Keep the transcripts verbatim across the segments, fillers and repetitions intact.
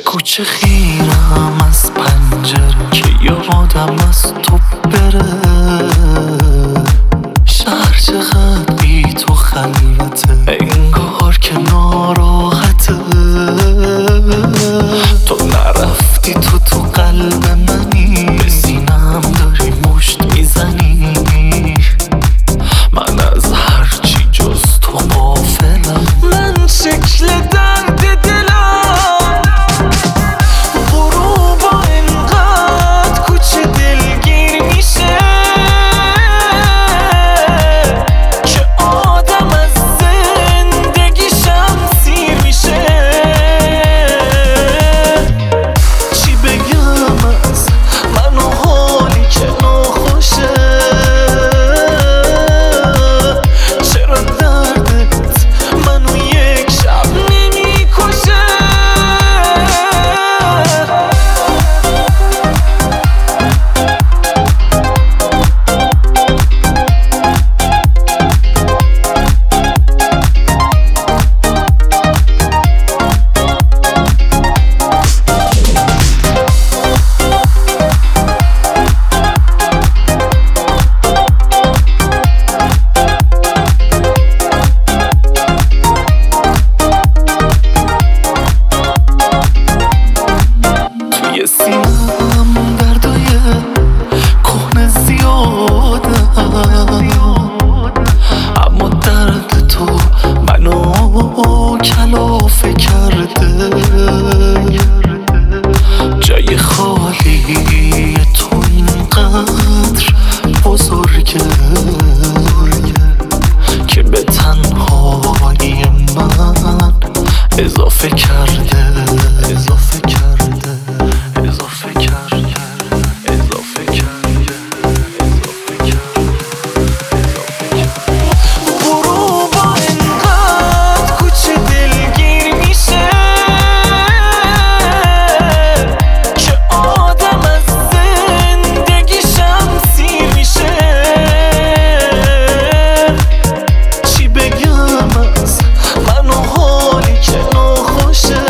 کوچه خیرم از پنجره که یادم از تو بره. شهر چقدر بی تو خلوته، انگار که ناراحته. تو نرفتی، تو تو قلب منی، به سینم داری مشت میزنی. من از هرچی جز تو غافلم، من شکل درد دلم. غروبا انقدر کوچه دلگیر میشه که آدم از زندگیشم سیر میشه. چی بگم از من و حالی که ناخوشه؟ چرا دردت منو یک شب نمیکشه؟ توی سینم دردای کهنه زیاده، اما درد تو منو کلافه کرده. جای خالی تو اینقدر بزرگه که به تنهایی من اضافه کرده، اضافه کرده، اضافه کرده، اضافه کرده، اضافه کرده. غروبا انقدر کوچه دلگیر میشه که آدم از زندگیشم سیر میشه. چی بگم از من و حالی که ناخوشه؟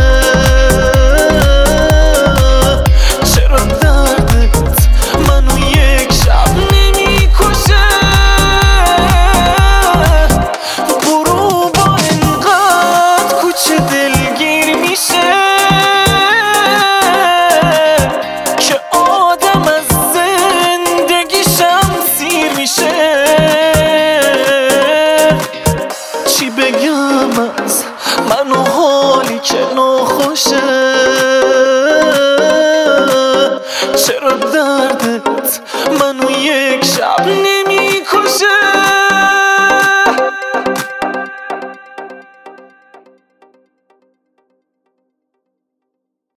چرا دردت منو یک شب نمیکشه؟ غروبا انقدر کوچه دلگیر میشه که آدم از زندگیشم سیر میشه. چی بگم از من و حالی که ناخوشه؟